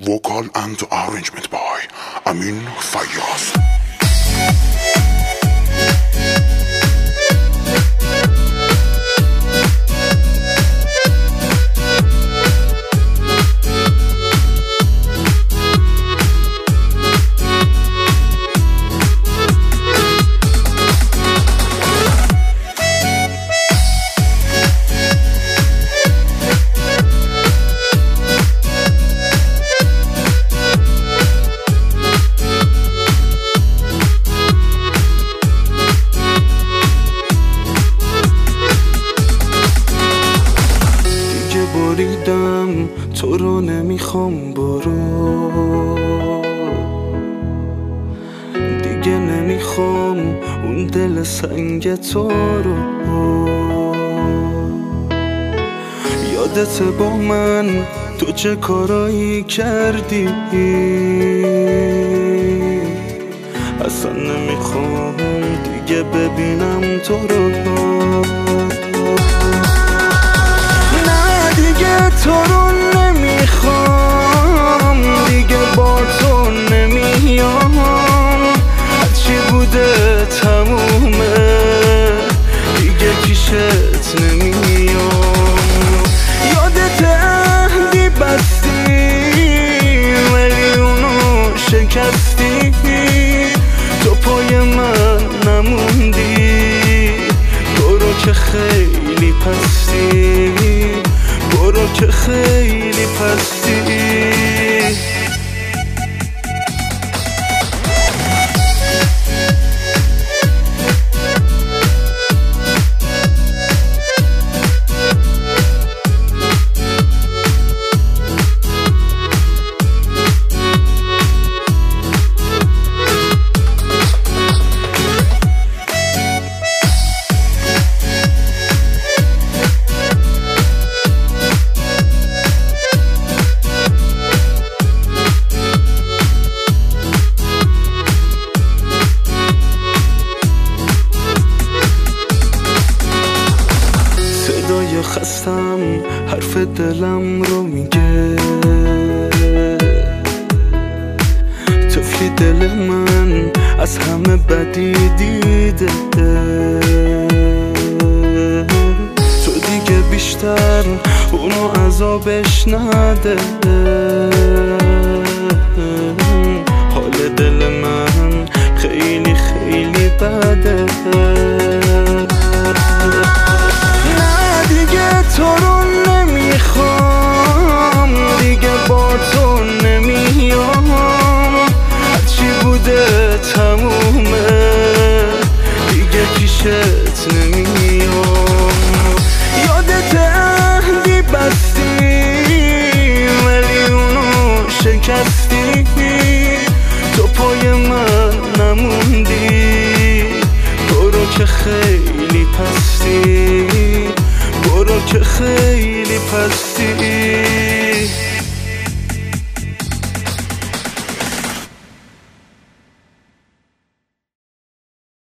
Vocal and arrangement by Amin Fayyaz. تو رو نمیخوام برو، دیگه نمیخوام اون دل سنگ تو رو. یادت با من تو چه کارایی کردی، اصلا نمیخوام دیگه ببینم تو رو. نه دیگه تو رو نمیخوام، دیگه با تو نمیام، هرچی بوده تمومه، دیگه پیشت نمیام. یادت عهدی بستی ولی اونو شکستی، تو پای من نموندی، برو که خیلی پستی، برو که خیلی پستی. خستم حرف دلم رو میگه، طفلی دل من از همه بدی دیده، تو دیگه بیشتر اونو عذابش نده، حال دل من خیلی خیلی بده. تو رو نمیخوام، دیگه با تو نمیام، هرچی بوده تمومه، دیگه پیشت نمیام. یادت عهدی بستی ولی اونو شکستی، تو پای من نموندی، برو که خیلی پستی، برو که خیلی پستی.